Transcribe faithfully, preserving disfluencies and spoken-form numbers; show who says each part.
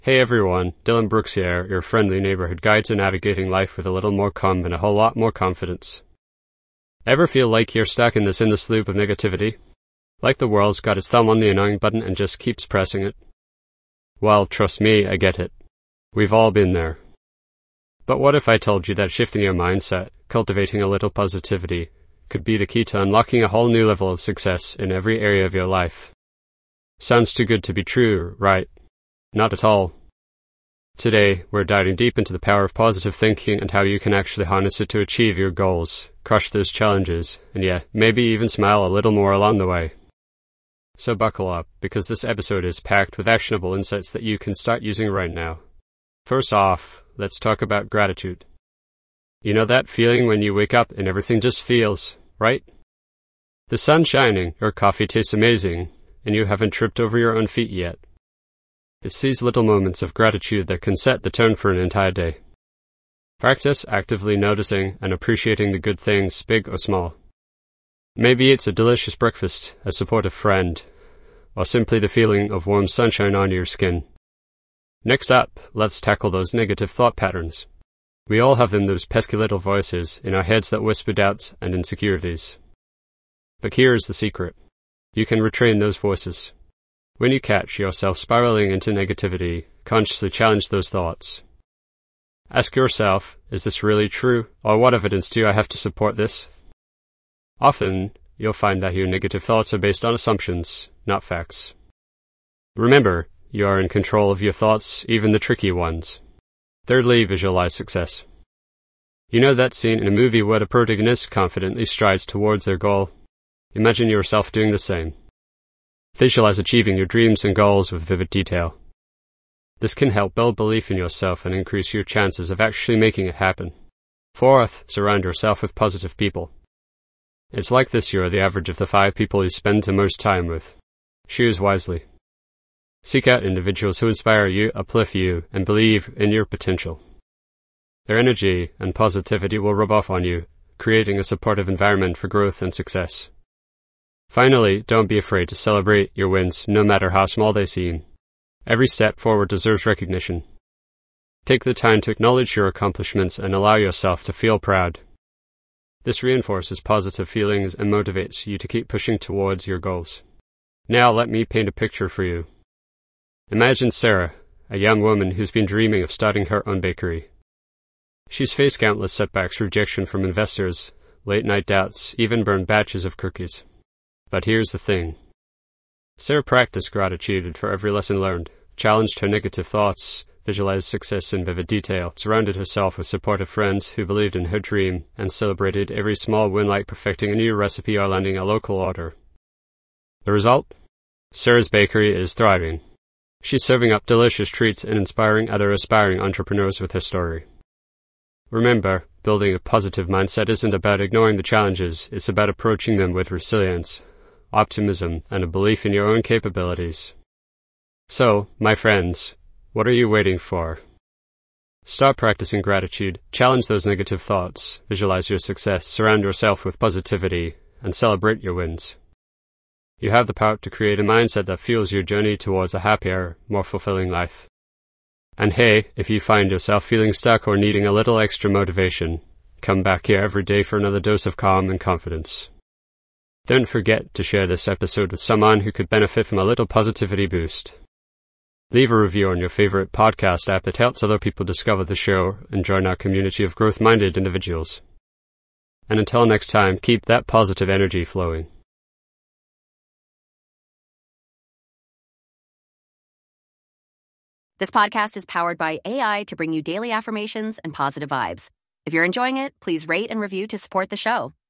Speaker 1: Hey everyone, Dylan Brooks here, your friendly neighborhood guide to navigating life with a little more calm and a whole lot more confidence. Ever feel like you're stuck in this endless loop of negativity? Like the world's got its thumb on the annoying button and just keeps pressing it? Well, trust me, I get it. We've all been there. But what if I told you that shifting your mindset, cultivating a little positivity, could be the key to unlocking a whole new level of success in every area of your life? Sounds too good to be true, right? Not at all. Today, we're diving deep into the power of positive thinking and how you can actually harness it to achieve your goals, crush those challenges, and yeah, maybe even smile a little more along the way. So buckle up, because this episode is packed with actionable insights that you can start using right now. First off, let's talk about gratitude. You know that feeling when you wake up and everything just feels, right? The sun's shining, your coffee tastes amazing, and you haven't tripped over your own feet yet. It's these little moments of gratitude that can set the tone for an entire day. Practice actively noticing and appreciating the good things, big or small. Maybe it's a delicious breakfast, a supportive friend, or simply the feeling of warm sunshine on your skin. Next up, let's tackle those negative thought patterns. We all have them, those pesky little voices in our heads that whisper doubts and insecurities. But here's the secret. You can retrain those voices. When you catch yourself spiraling into negativity, consciously challenge those thoughts. Ask yourself, is this really true? Or what evidence do I have to support this? Often, you'll find that your negative thoughts are based on assumptions, not facts. Remember, you are in control of your thoughts, even the tricky ones. Thirdly, visualize success. You know that scene in a movie where the protagonist confidently strides towards their goal? Imagine yourself doing the same. Visualize achieving your dreams and goals with vivid detail. This can help build belief in yourself and increase your chances of actually making it happen. Fourth, surround yourself with positive people. It's like this, you're the average of the five people you spend the most time with. Choose wisely. Seek out individuals who inspire you, uplift you, and believe in your potential. Their energy and positivity will rub off on you, creating a supportive environment for growth and success. Finally, don't be afraid to celebrate your wins, no matter how small they seem. Every step forward deserves recognition. Take the time to acknowledge your accomplishments and allow yourself to feel proud. This reinforces positive feelings and motivates you to keep pushing towards your goals. Now let me paint a picture for you. Imagine Sarah, a young woman who's been dreaming of starting her own bakery. She's faced countless setbacks, rejection from investors, late-night doubts, even burned batches of cookies. But here's the thing. Sarah practiced gratitude for every lesson learned, challenged her negative thoughts, visualized success in vivid detail, surrounded herself with supportive friends who believed in her dream, and celebrated every small win like perfecting a new recipe or landing a local order. The result? Sarah's bakery is thriving. She's serving up delicious treats and inspiring other aspiring entrepreneurs with her story. Remember, building a positive mindset isn't about ignoring the challenges, it's about approaching them with resilience, optimism, and a belief in your own capabilities. So, my friends, what are you waiting for? Start practicing gratitude, challenge those negative thoughts, visualize your success, surround yourself with positivity, and celebrate your wins. You have the power to create a mindset that fuels your journey towards a happier, more fulfilling life. And hey, if you find yourself feeling stuck or needing a little extra motivation, come back here every day for another dose of calm and confidence. Don't forget to share this episode with someone who could benefit from a little positivity boost. Leave a review on your favorite podcast app that helps other people discover the show and join our community of growth-minded individuals. And until next time, keep that positive energy flowing.
Speaker 2: This podcast is powered by A I to bring you daily affirmations and positive vibes. If you're enjoying it, please rate and review to support the show.